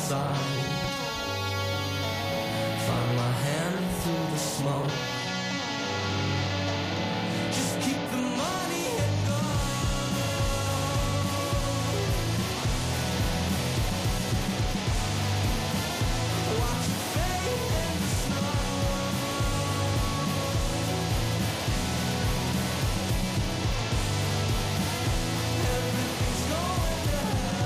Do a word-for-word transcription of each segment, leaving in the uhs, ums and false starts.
outside. Find my hand through the smoke. Just keep the money and go. Watch it fade in the snow. Everything's going to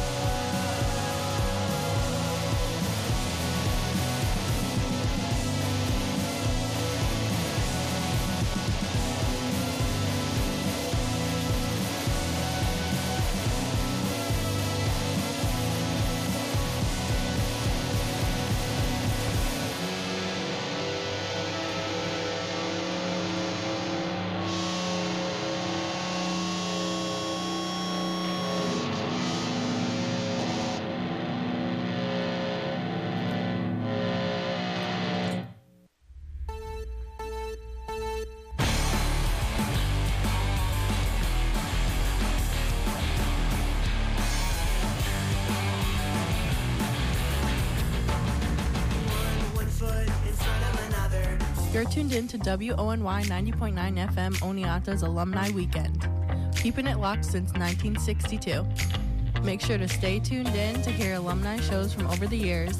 You're tuned in to W O N Y ninety point nine F M Oneonta's Alumni Weekend, keeping it locked since nineteen sixty-two. Make sure to stay tuned in to hear alumni shows from over the years.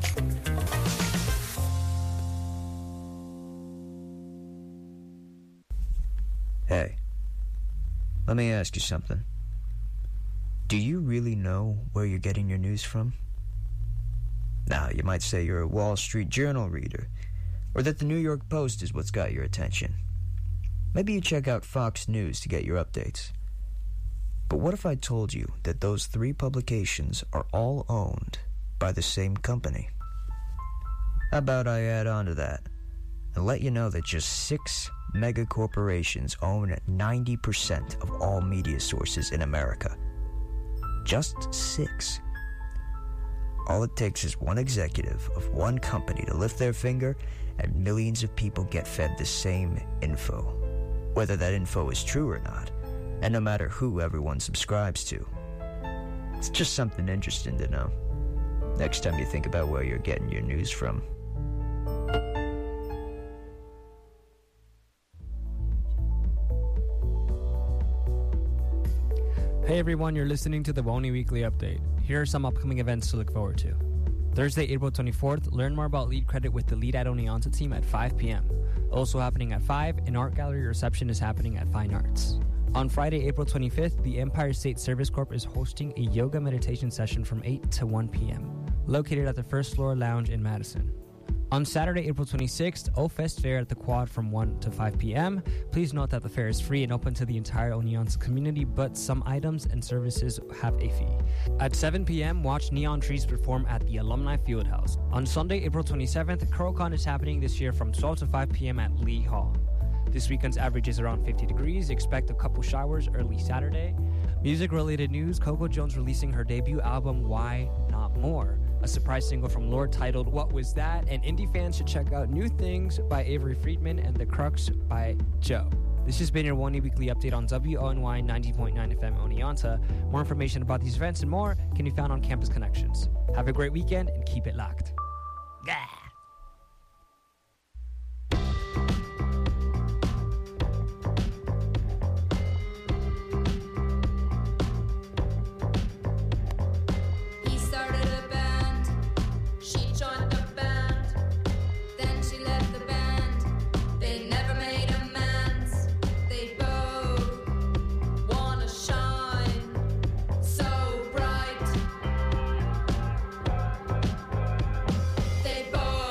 Hey, let me ask you something. Do you really know where you're getting your news from? Now, you might say you're a Wall Street Journal reader, or that the New York Post is what's got your attention. Maybe you check out Fox News to get your updates. But what if I told you that those three publications are all owned by the same company? How about I add on to that and let you know that just six mega corporations own ninety percent of all media sources in America. Just six. All it takes is one executive of one company to lift their finger, and millions of people get fed the same info, whether that info is true or not, and no matter who everyone subscribes to. It's just something interesting to know. Next time you think about where you're getting your news from. Hey everyone, you're listening to the Woney Weekly Update. Here are some upcoming events to look forward to. Thursday, April twenty-fourth, learn more about Lead Credit with the Lead at Oneonta team at five p.m. Also happening at five, an art gallery reception is happening at Fine Arts. On Friday, April twenty-fifth, the Empire State Service Corp is hosting a yoga meditation session from eight to one p.m., located at the First Floor Lounge in Madison. On Saturday, April twenty-sixth, O-Fest Fair at the Quad from one to five p.m. Please note that the fair is free and open to the entire Oneonta community, but some items and services have a fee. At seven p.m., watch Neon Trees perform at the Alumni Fieldhouse. On Sunday, April twenty-seventh, CurlCon is happening this year from twelve to five p.m. at Lee Hall. This weekend's average is around fifty degrees. Expect a couple showers early Saturday. Music-related news, Coco Jones releasing her debut album, Why Not More? A surprise single from Lorde titled What Was That? And indie fans should check out New Things by Avery Friedman and The Crux by Joe. This has been your Woney Weekly Update on W O N Y ninety point nine F M Oneonta. More information about these events and more can be found on Campus Connections. Have a great weekend and keep it locked. Gah! They both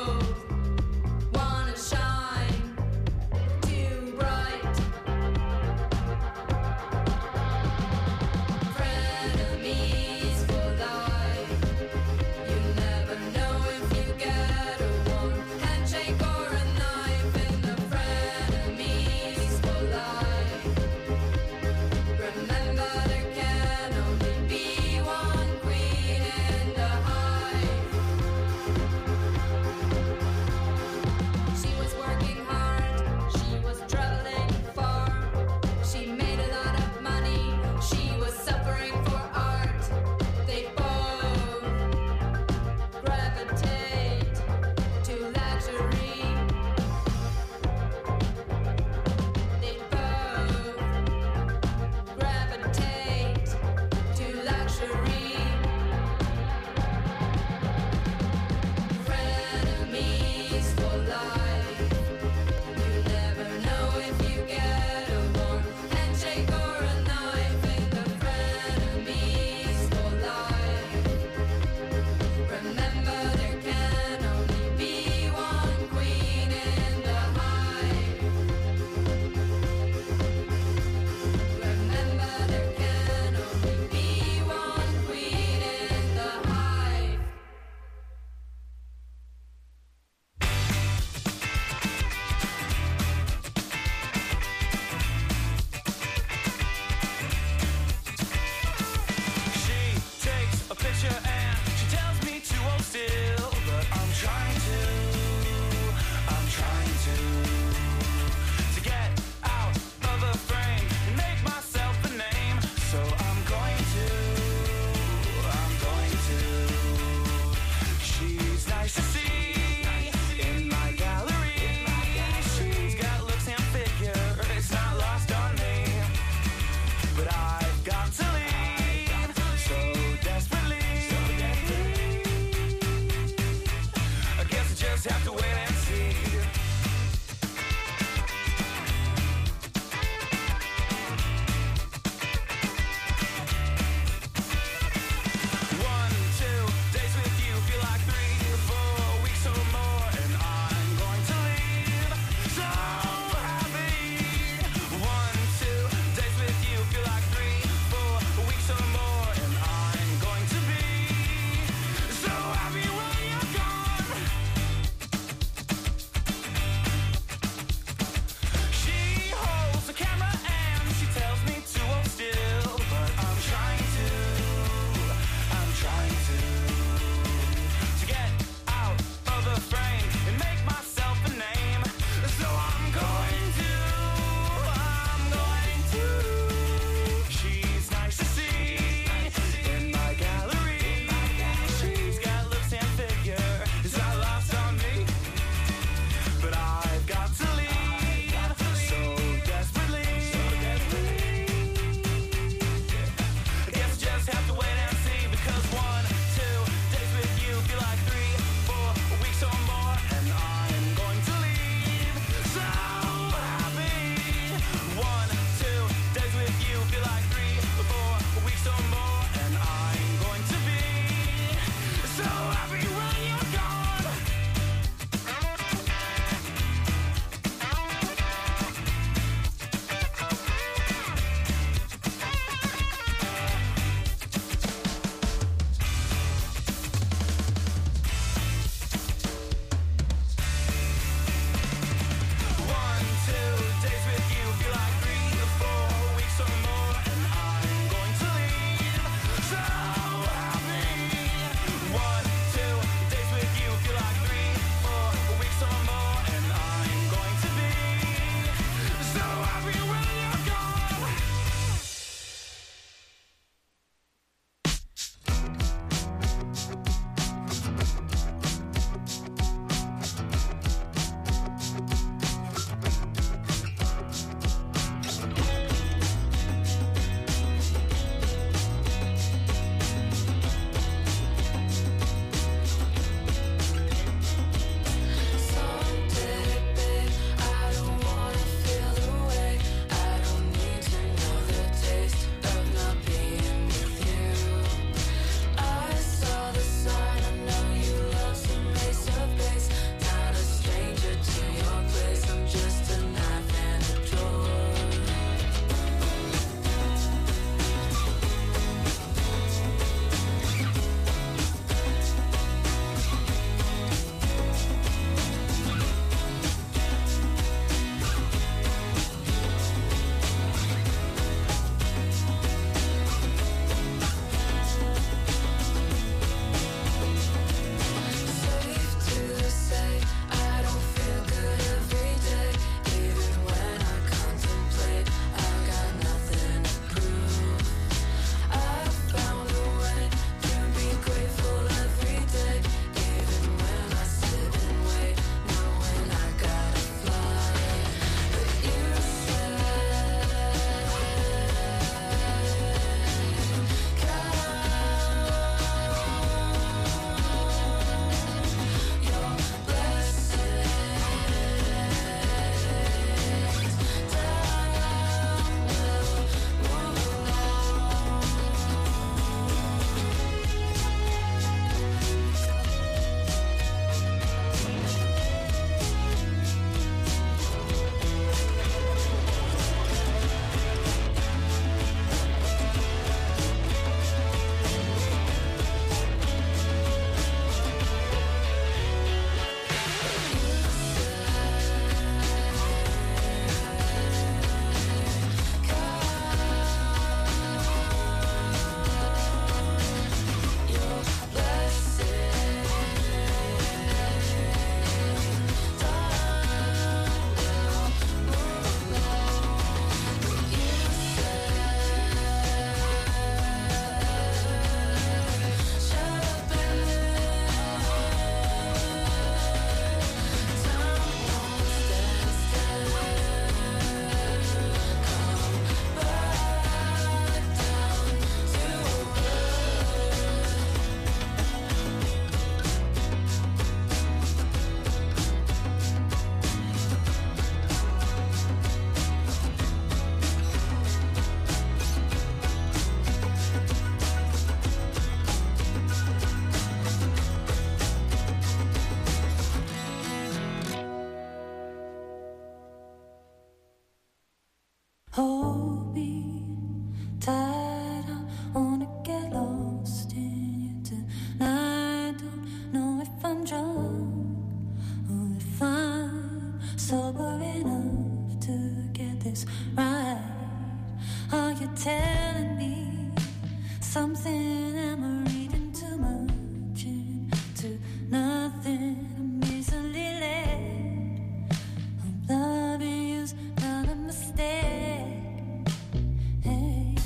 enough to get this right? Are you telling me something? Am I reading too much into nothing? I'm easily led. I'm loving you's not a mistake. Hey,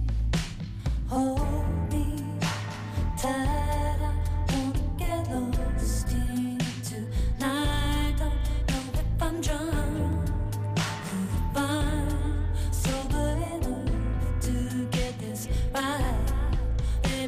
hold me tight. I wanna get lost in you tonight. Don't know if I'm drunk, if I'm sober enough to get this right.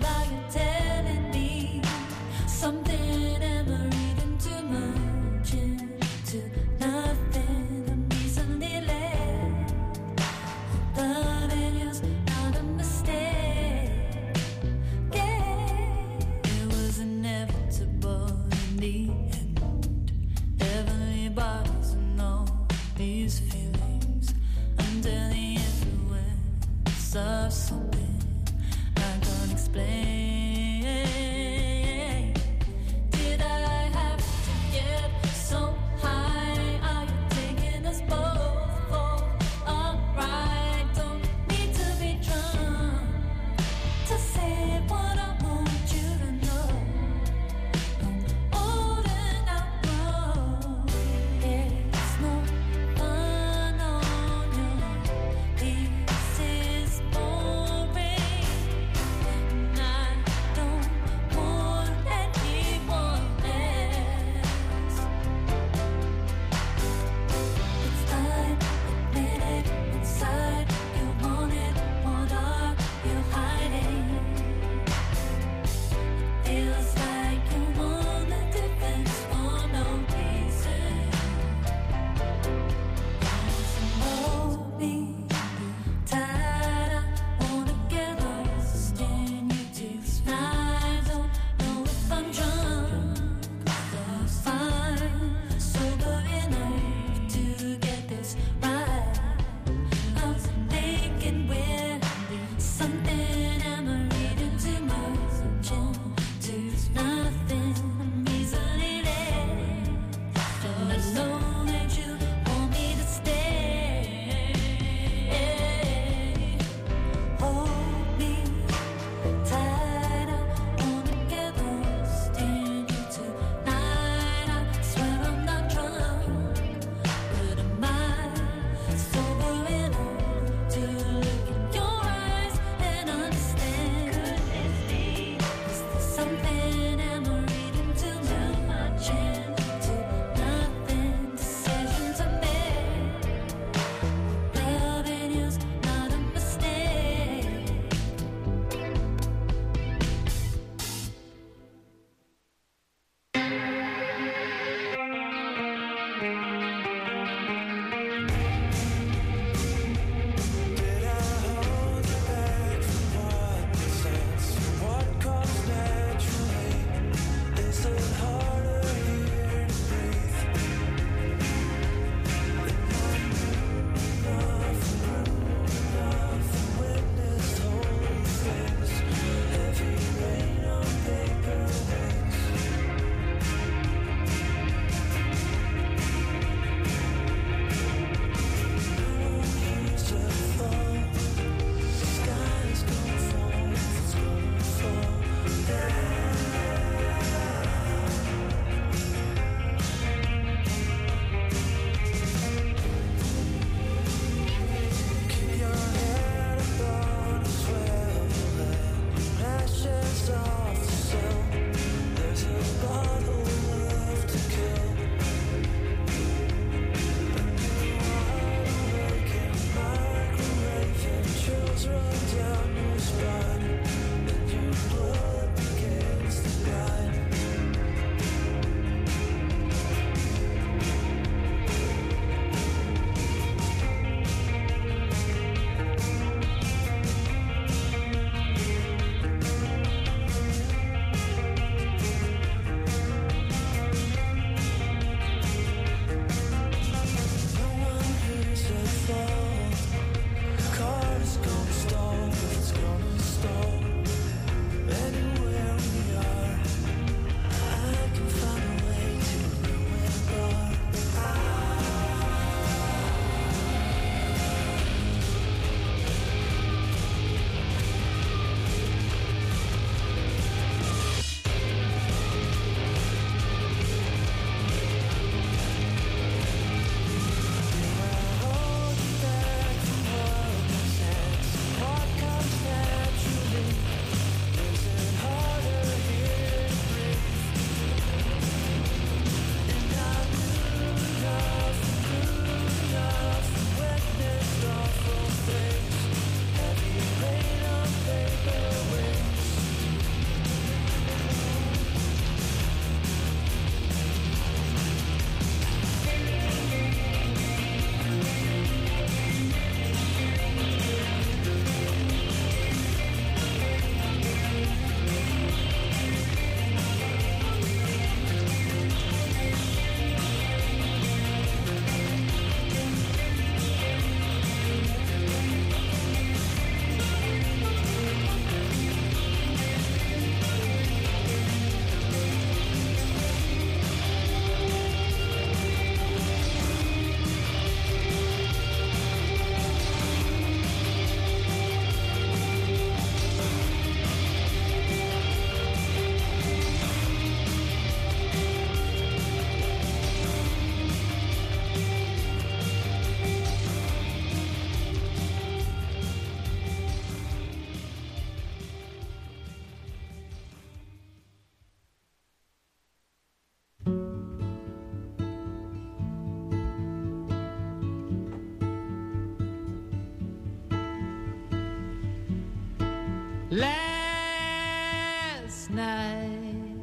last night.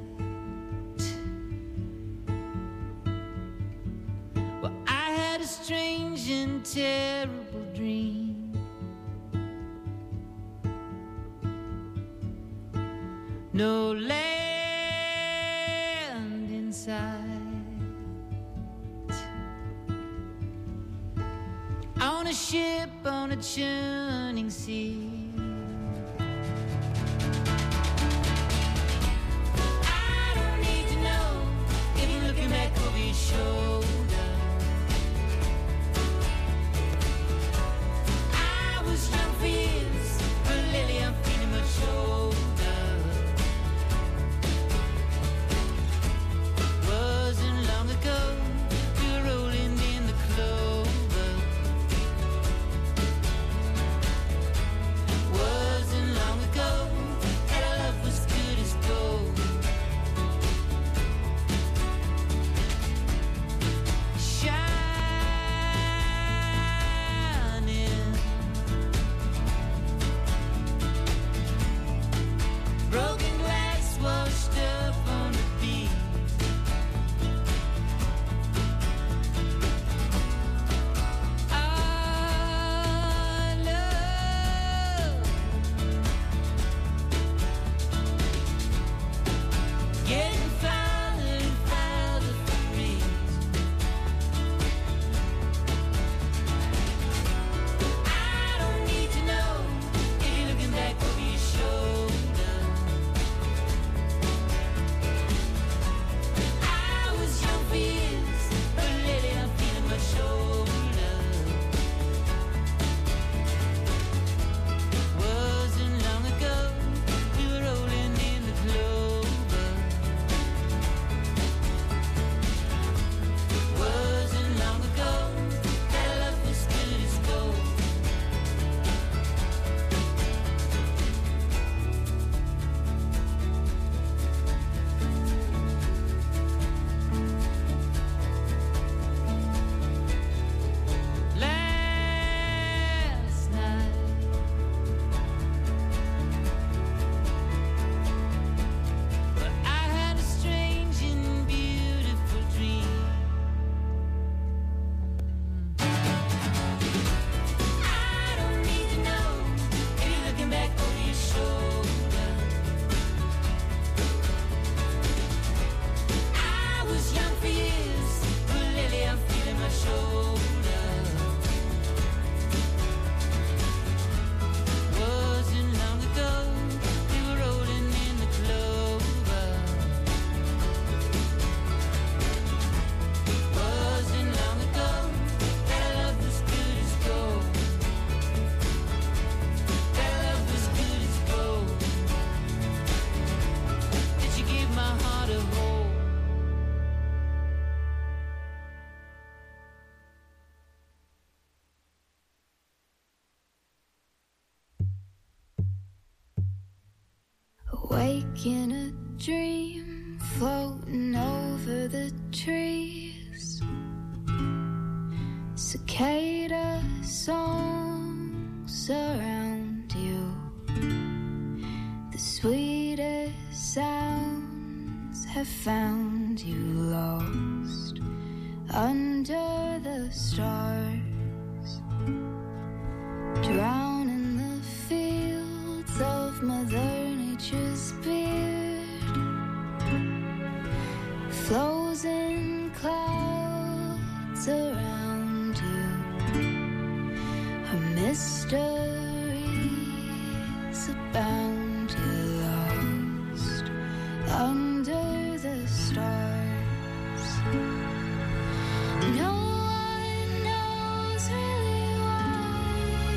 Well, I had a strange and terrible dream. No land in sight. On a ship on a churning sea. I don't need to know if you're looking back over your shoulder. I was young for years, but lately I'm feeling much older. Wasn't long ago we were rolling in the clover. Wasn't long ago that our love was good as gold. Shining, broken glass washed up on the beach. Our love getting farther and farther from reach. I don't need to know if you're looking back over your shoulder. I was young for years, but lately I'm feeling much older. Wasn't long ago we were rolling in the clover. Wasn't long ago that love was good as gold. Last night, but I had a strange and beautiful dream. I don't need to know if you're looking back over your shoulder. I was young for years, but lately I'm feeling much older. Wasn't long ago we were rolling in the clover. Wasn't long ago that love was good as gold. That love was good as gold. Did you give my heart a hold? Awake in a dream, floating over the trees. Cicada songs surround you. The sweetest sounds have found you lost under the stars. Drown in the fields of Mother Nature's beard. Flows in clouds around you. Her mysteries abound. You're lost under the stars. No one knows really why.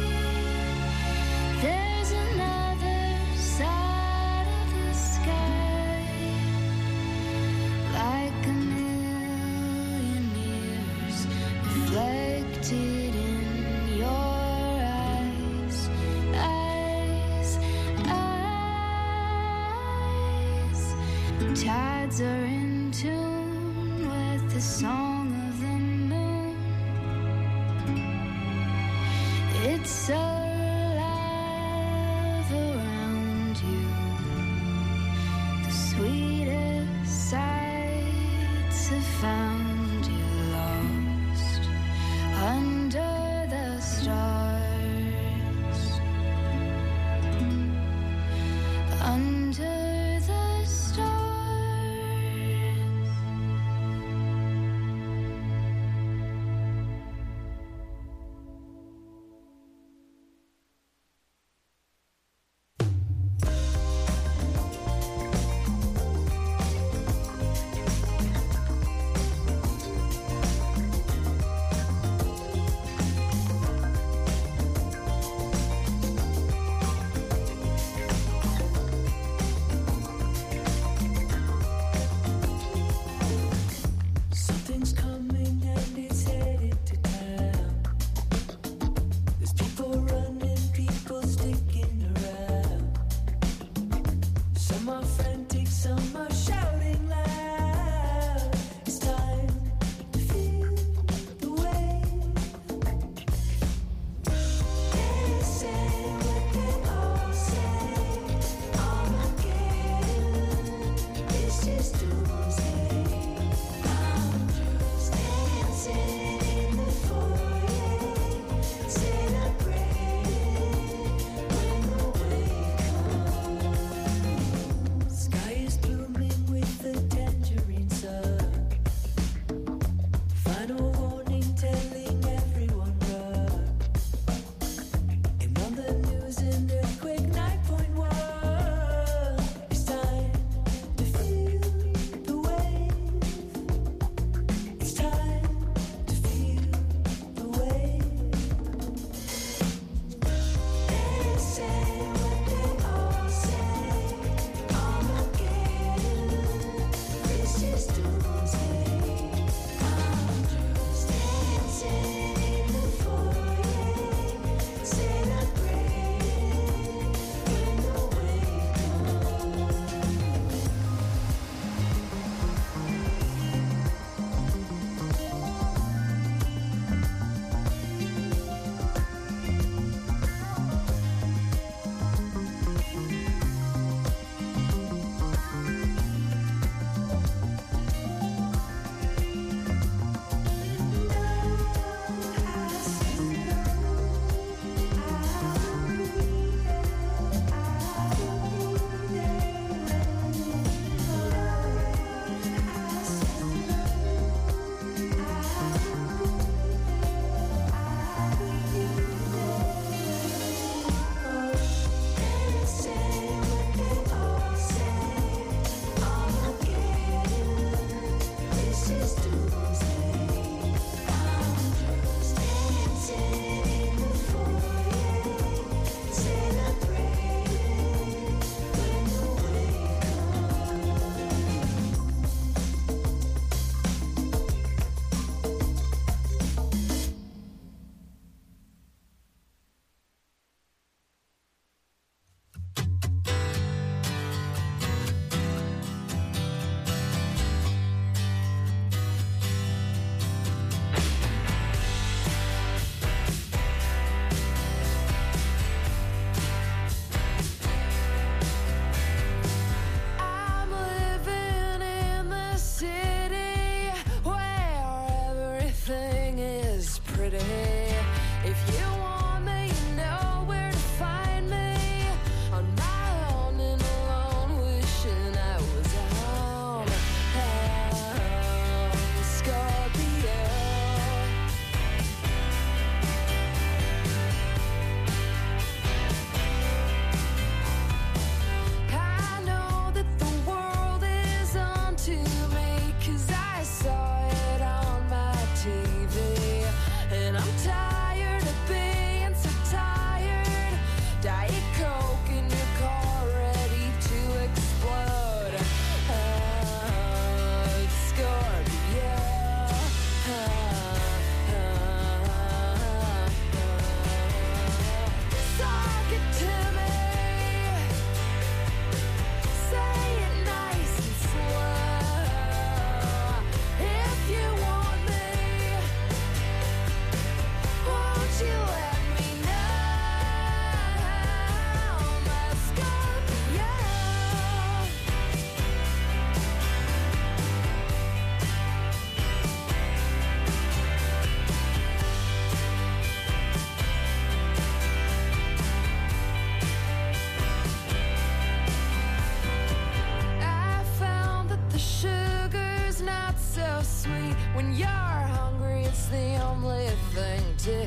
There's another side of the sky, like a million years reflected in your eyes, eyes, eyes. Tides are in tune with the song of the moon. It's alive around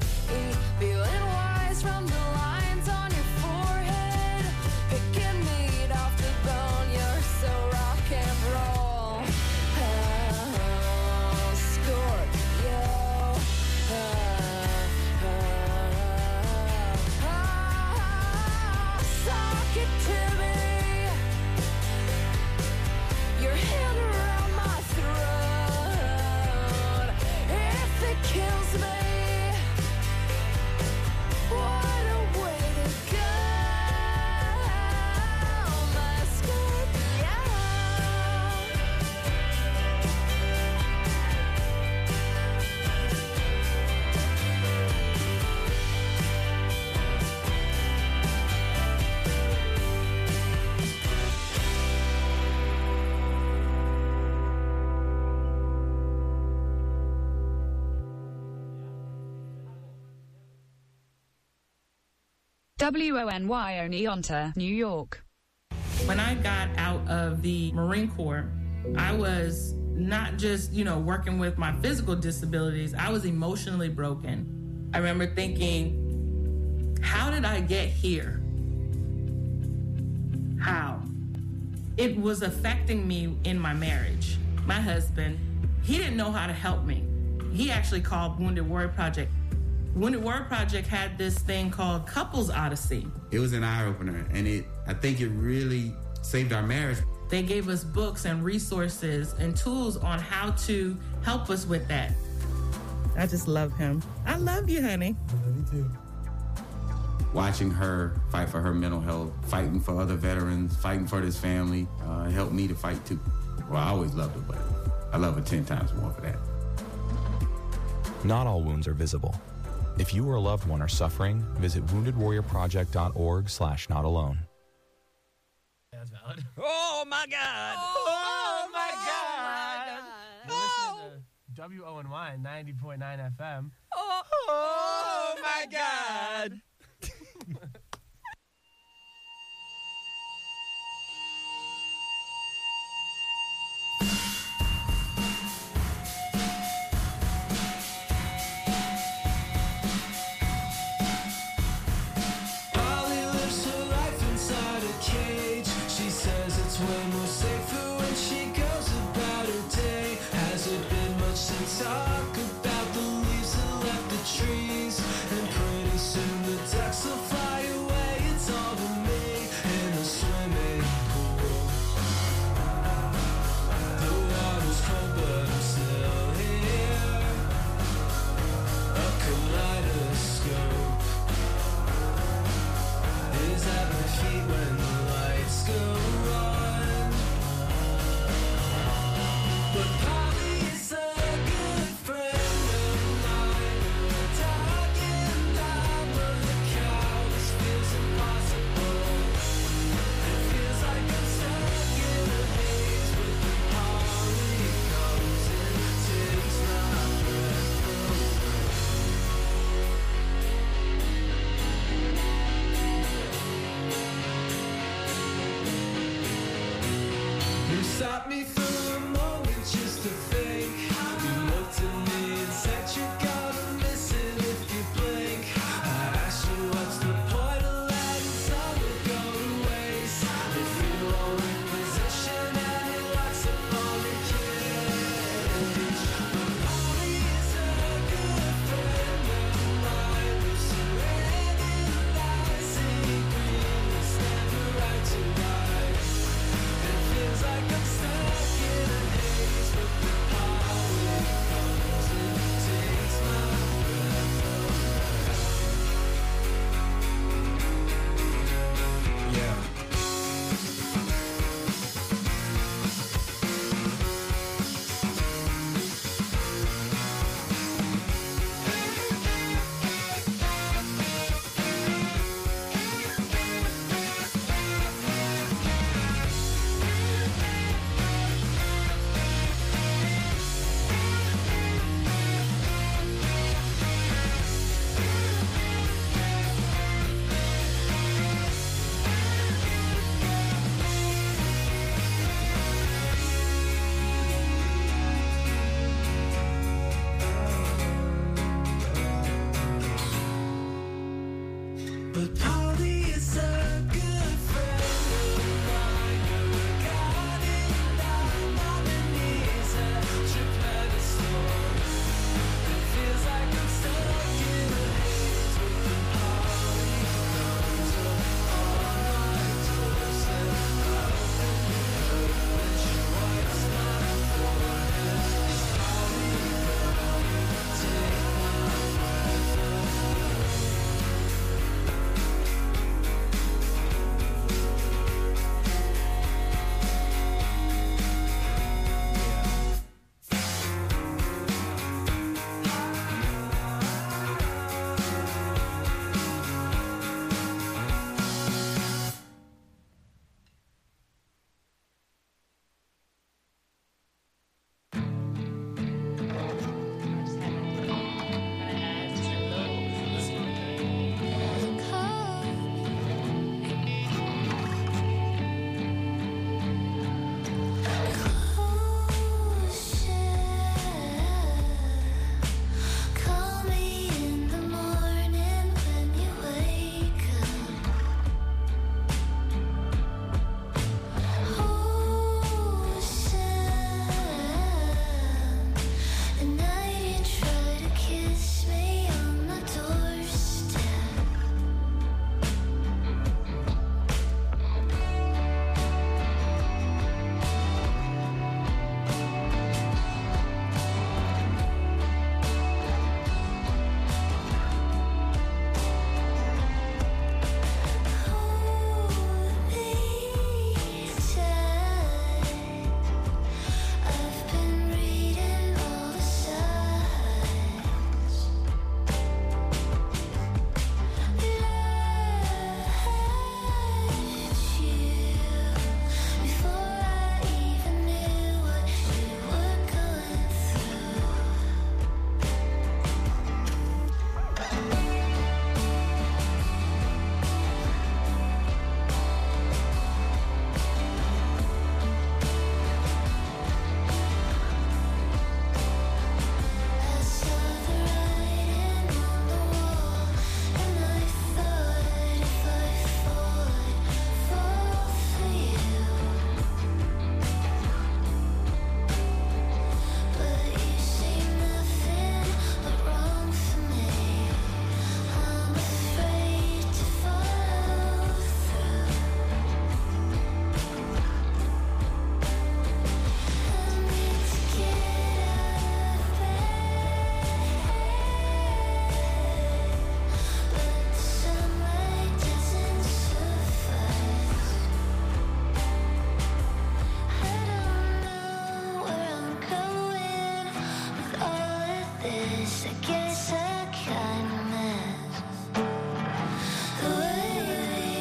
Feeling wise from the lines on your forehead. Picking meat off the bone, you're so rock and roll. Oh, Scorpio. Oh, oh, oh, suck it to me. Your hand around my throat. If it kills me, what a way to go, my Scorpio. W O N Y Oneonta, New York. When I got out of the Marine Corps, I was not just, you know, working with my physical disabilities, I was emotionally broken. I remember thinking, how did I get here? How? It was affecting me in my marriage. My husband, he didn't know how to help me. He actually called Wounded Warrior Project. Wounded Warrior Project had this thing called Couples Odyssey. It was an eye-opener, and it I think it really saved our marriage. They gave us books and resources and tools on how to help us with that. I just love him. I love you, honey. I love you too. Watching her fight for her mental health, fighting for other veterans, fighting for this family, uh, helped me to fight too. Well, I always loved her, but I love her ten times more for that. Not all wounds are visible. If you or a loved one are suffering, visit wounded warrior project dot org slash not alone. That's valid. Oh my God! Oh, my oh God! my You're listening to W O N Y ninety point nine F M. Oh, Oh my God! Holly lives her life inside a cage. She says it's way more safer when she goes about her day. Has it been much to talk about the leaves that left the trees? But Polly is a good friend of mine. You're a guiding light underneath at your pedestal. It feels like I'm stuck in a haze with the Polly comes up on my doorstep. I open it up and she wipes my forehead. Polly, come take my breath away. Call me in the morning when you wake up. Ocean, at night you try to kiss me on my doorstep. I've been reading all the signs. Left you before I even knew what you were going through. I saw the writing on the wall, and I thought if I fall, I'd fall for you. But you see nothing but wrong for me. I'm afraid to follow through. I need to get out of bed, but the sunlight doesn't suffice. I don't know where I'm going with all of this. I guess I kinda missed the way we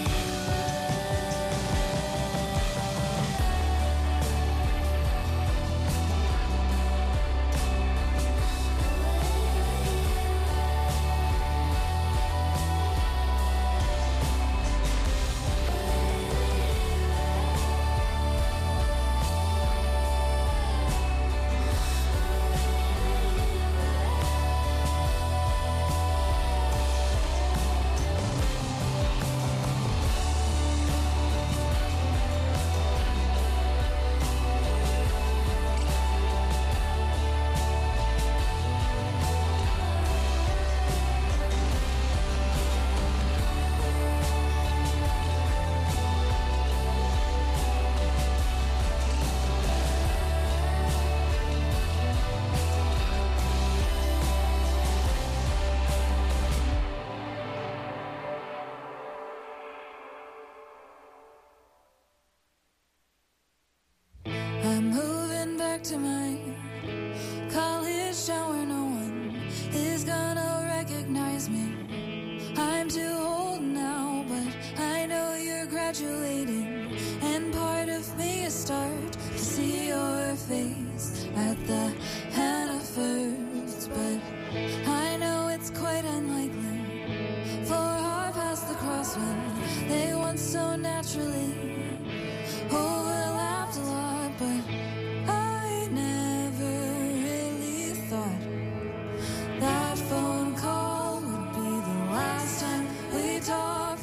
I'm moving back to my college town where no one is gonna recognize me. I'm too old now, but I know you're graduating, and part of me is start to see your face at the Hannaford's. But I know it's quite unlikely for our paths to cross when they once so naturally overlapped a lot. But I never really thought that phone call would be the last time we talked.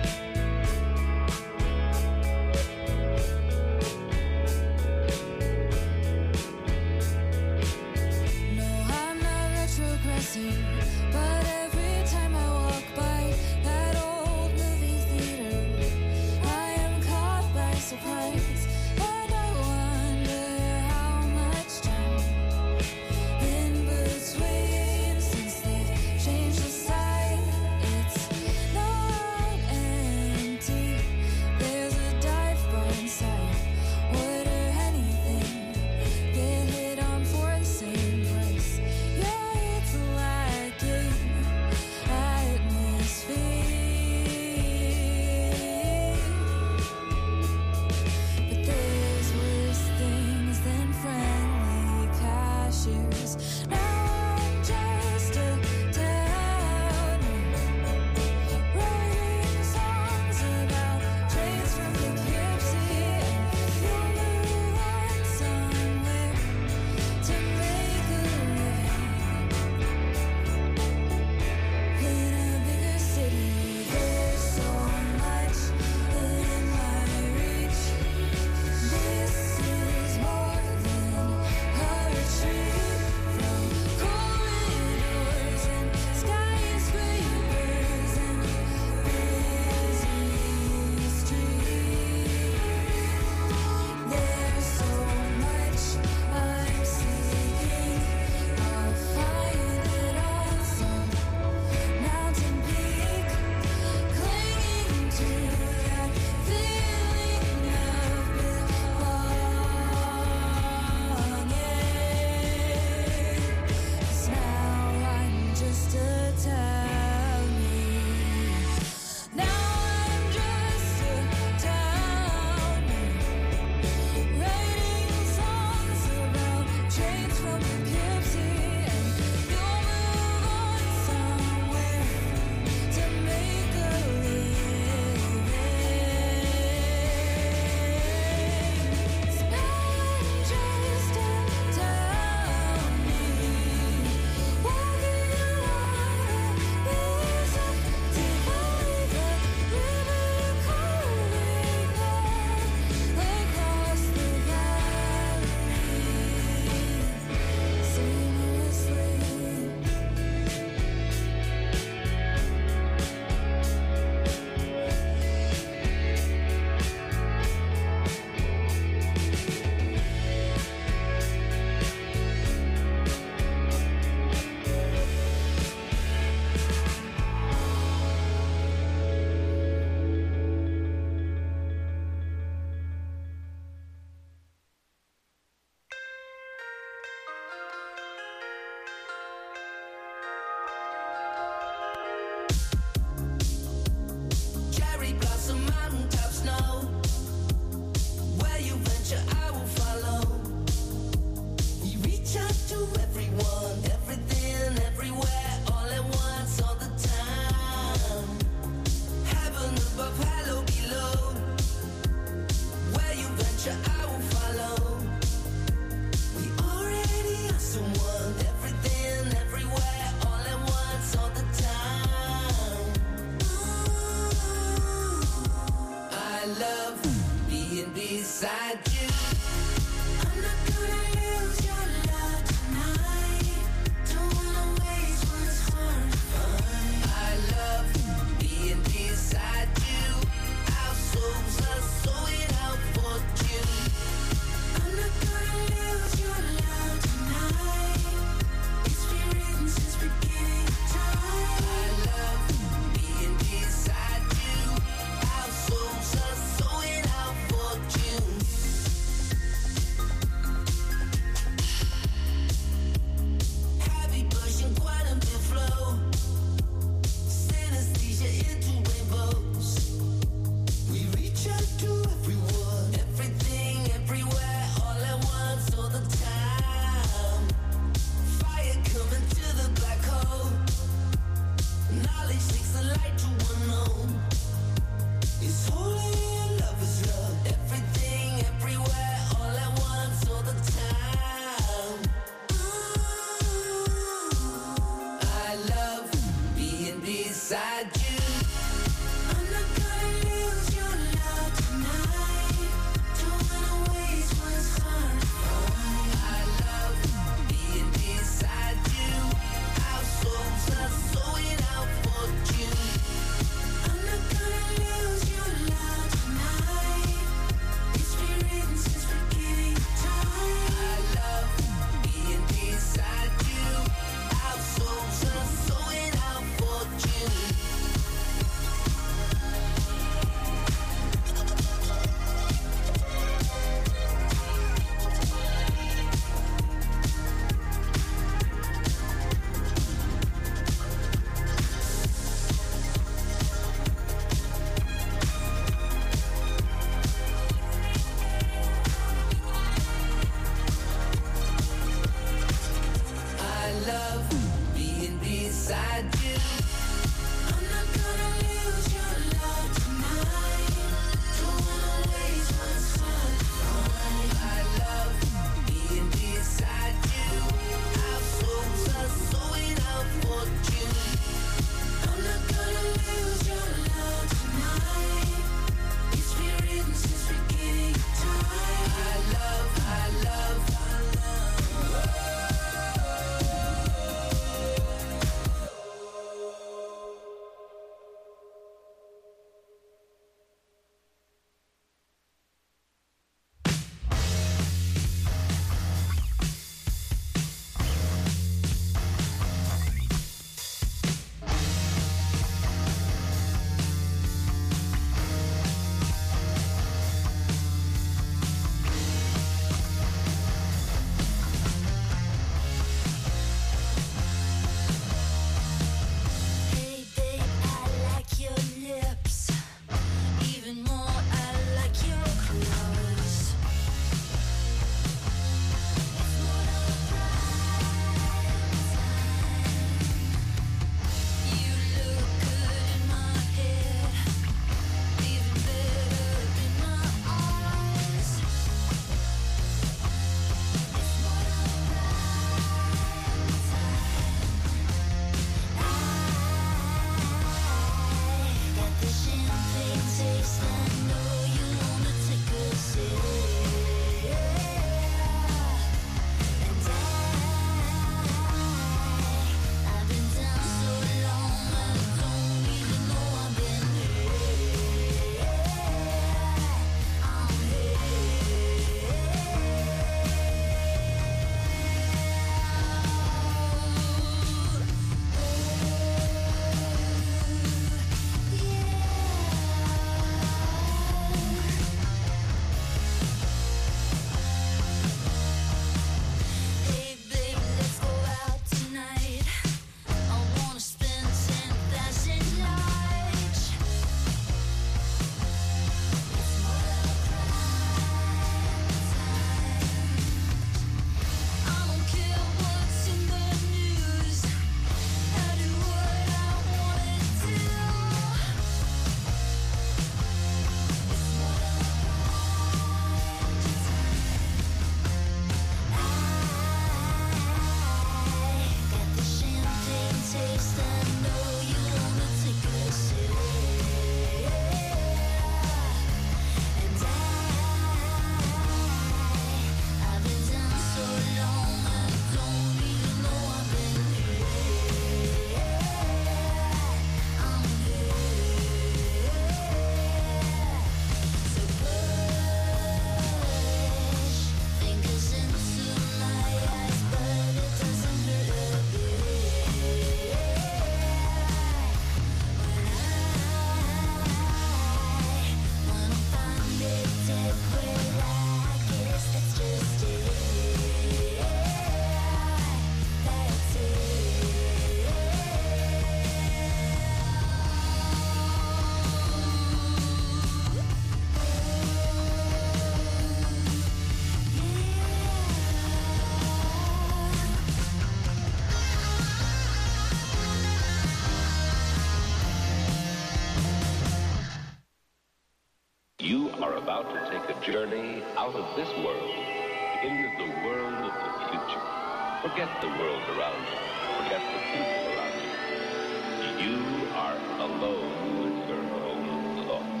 journey out of this world into the world of the future. Forget the world around you. Forget the people around you. You are alone with your own thoughts.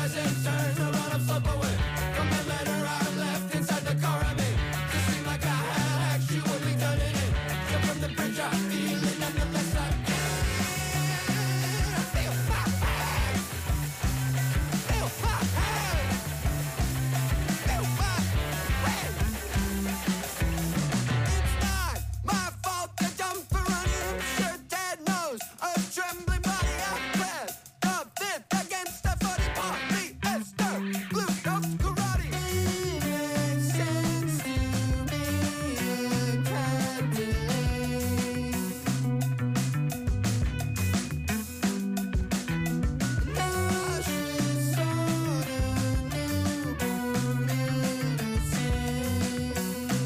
rise and turn around, I'm slip away from the letter I left inside the car I made. Just seemed like I had actually done it in. So from the bridge I feel it, nonetheless I can feel my pain. Feel my pain. Feel my pain. It's not my fault that I'm for running. I'm sure Dad knows. A trembling body out there. The fifth against the forty polyester. Glucose karate. It makes sense to me. It can't delay. Nauseous on a newborn innocence.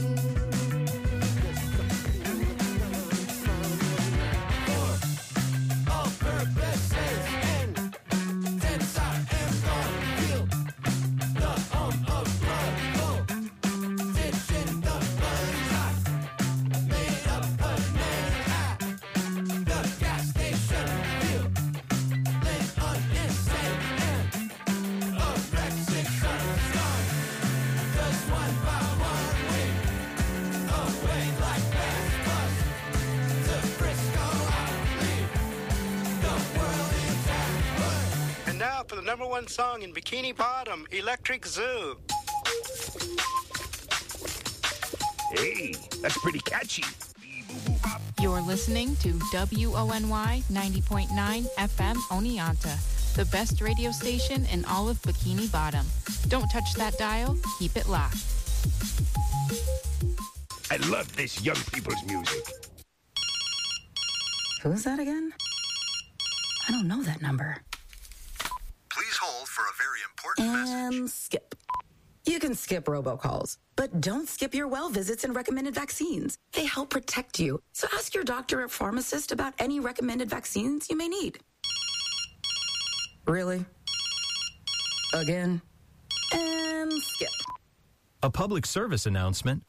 For all purposes and since I am gone, feel the home of blood. Full ditch in the funds. I made up a name at the gas station. Feel lit on insane and anorexic sunstorm. Just one by one wing away like fast bus to Frisco. I leave the world intact. And now for the number one song in Bikini Bottom, Electric Zoo. Hey, that's pretty catchy. You're listening to W O N Y ninety point nine F M Oneonta, the best radio station in all of Bikini Bottom. Don't touch that dial, keep it locked. I love this young people's music. Who's that again? I don't know that number. Please hold for a very important message. And skip. You can skip robocalls, but don't skip your well visits and recommended vaccines. They help protect you. So ask your doctor or pharmacist about any recommended vaccines you may need. Really? Again? And skip. A public service announcement